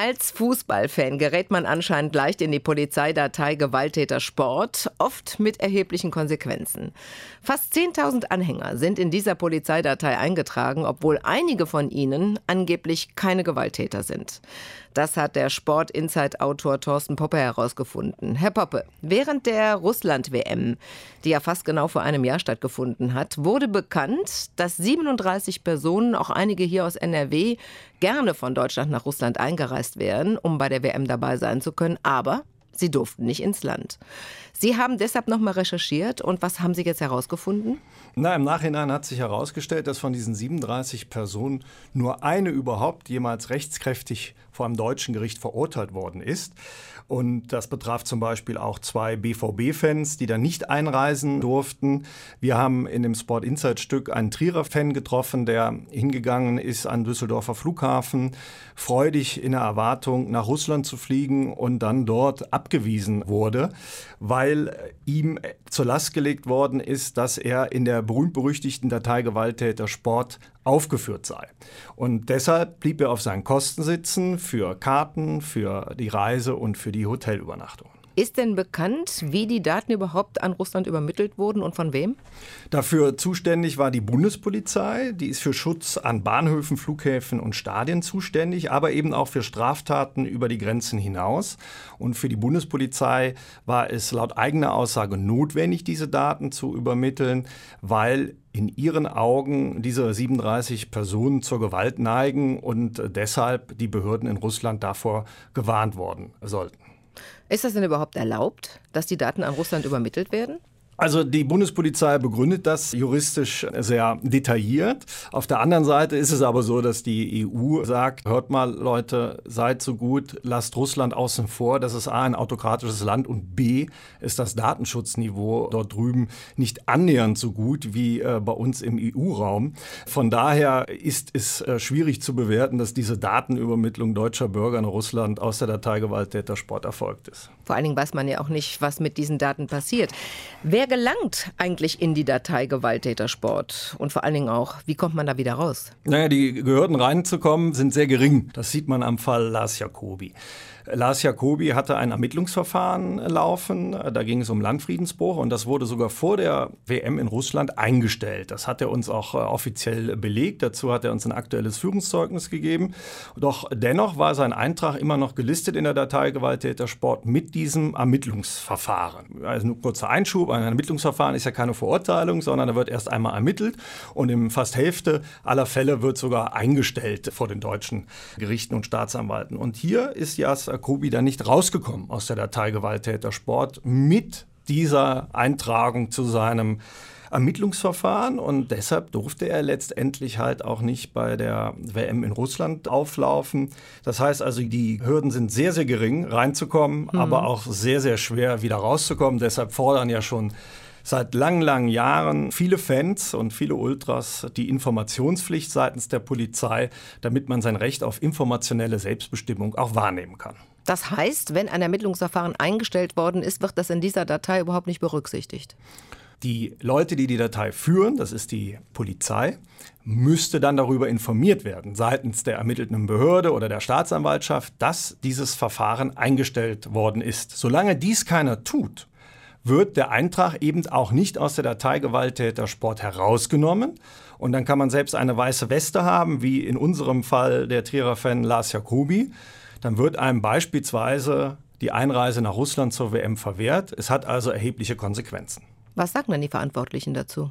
Als Fußballfan gerät man anscheinend leicht in die Polizeidatei Gewalttäter Sport, oft mit erheblichen Konsequenzen. Fast 10.000 Anhänger sind in dieser Polizeidatei eingetragen, obwohl einige von ihnen angeblich keine Gewalttäter sind. Das hat der Sport-Insight-Autor Thorsten Poppe herausgefunden. Herr Poppe, während der Russland-WM, die ja fast genau vor einem Jahr stattgefunden hat, wurde bekannt, dass 37 Personen, auch einige hier aus NRW, gerne von Deutschland nach Russland eingereist wären, um bei der WM dabei sein zu können, aber sie durften nicht ins Land. Sie haben deshalb nochmal recherchiert und was haben Sie jetzt herausgefunden? Im Nachhinein hat sich herausgestellt, dass von diesen 37 Personen nur eine überhaupt jemals rechtskräftig vor einem deutschen Gericht verurteilt worden ist. Und das betraf zum Beispiel auch 2 BVB-Fans, die da nicht einreisen durften. Wir haben in dem Sport Insight-Stück einen Trierer-Fan getroffen, der hingegangen ist an den Düsseldorfer Flughafen, freudig in der Erwartung, nach Russland zu fliegen und dann dort abgewiesen wurde, weil ihm zur Last gelegt worden ist, dass er in der berühmt-berüchtigten Datei Gewalttäter Sport aufgeführt sei. Und deshalb blieb er auf seinen Kosten sitzen für Karten, für die Reise und für die Hotelübernachtung. Ist denn bekannt, wie die Daten überhaupt an Russland übermittelt wurden und von wem? Dafür zuständig war die Bundespolizei. Die ist für Schutz an Bahnhöfen, Flughäfen und Stadien zuständig, aber eben auch für Straftaten über die Grenzen hinaus. Und für die Bundespolizei war es laut eigener Aussage notwendig, diese Daten zu übermitteln, weil in ihren Augen diese 37 Personen zur Gewalt neigen und deshalb die Behörden in Russland davor gewarnt worden sollten. Ist das denn überhaupt erlaubt, dass die Daten an Russland übermittelt werden? Also die Bundespolizei begründet das juristisch sehr detailliert. Auf der anderen Seite ist es aber so, dass die EU sagt, hört mal Leute, seid so gut, lasst Russland außen vor. Das ist A, ein autokratisches Land und B, ist das Datenschutzniveau dort drüben nicht annähernd so gut wie bei uns im EU-Raum. Von daher ist es schwierig zu bewerten, dass diese Datenübermittlung deutscher Bürger in Russland aus der Datei Gewalttäter Sport erfolgt ist. Vor allen Dingen weiß man ja auch nicht, was mit diesen Daten passiert. Wer gelangt eigentlich in die Datei Gewalttäter Sport? Und vor allen Dingen auch, wie kommt man da wieder raus? Die Hürden reinzukommen sind sehr gering. Das sieht man am Fall Lars Jacobi. Lars Jacobi hatte ein Ermittlungsverfahren laufen, da ging es um Landfriedensbruch und das wurde sogar vor der WM in Russland eingestellt. Das hat er uns auch offiziell belegt, dazu hat er uns ein aktuelles Führungszeugnis gegeben. Doch dennoch war sein Eintrag immer noch gelistet in der Datei Gewalttäter Sport mit diesem Ermittlungsverfahren. Also nur kurzer Einschub, ein Ermittlungsverfahren ist ja keine Verurteilung, sondern da wird erst einmal ermittelt und in fast Hälfte aller Fälle wird sogar eingestellt vor den deutschen Gerichten und Staatsanwalten. Und hier ist Lars Jacobi dann nicht rausgekommen aus der Datei Gewalttäter Sport mit dieser Eintragung zu seinem Ermittlungsverfahren und deshalb durfte er letztendlich halt auch nicht bei der WM in Russland auflaufen. Das heißt also, die Hürden sind sehr, sehr gering, reinzukommen, aber auch sehr, sehr schwer wieder rauszukommen. Deshalb fordern ja schon seit langen, langen Jahren viele Fans und viele Ultras die Informationspflicht seitens der Polizei, damit man sein Recht auf informationelle Selbstbestimmung auch wahrnehmen kann. Das heißt, wenn ein Ermittlungsverfahren eingestellt worden ist, wird das in dieser Datei überhaupt nicht berücksichtigt? Die Leute, die die Datei führen, das ist die Polizei, müsste dann darüber informiert werden, seitens der ermittelnden Behörde oder der Staatsanwaltschaft, dass dieses Verfahren eingestellt worden ist. Solange dies keiner tut, wird der Eintrag eben auch nicht aus der Datei Gewalttäter Sport herausgenommen. Und dann kann man selbst eine weiße Weste haben, wie in unserem Fall der Trierer-Fan Lars Jacobi. Dann wird einem beispielsweise die Einreise nach Russland zur WM verwehrt. Es hat also erhebliche Konsequenzen. Was sagen denn die Verantwortlichen dazu?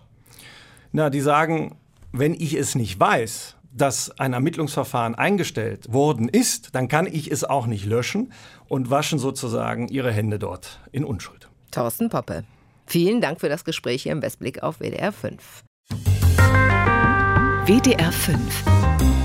Die sagen, wenn ich es nicht weiß, dass ein Ermittlungsverfahren eingestellt worden ist, dann kann ich es auch nicht löschen und waschen sozusagen ihre Hände dort in Unschuld. Thorsten Poppe, vielen Dank für das Gespräch hier im Westblick auf WDR 5. WDR 5